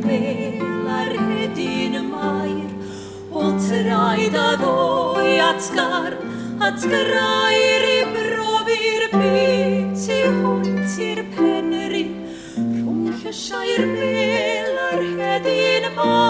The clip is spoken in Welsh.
spelar hedyn mair o traed a ddoi at grair I brofi'r byd I hwnt i'r penri rhwng llysiau'r mel a'r hedyn mair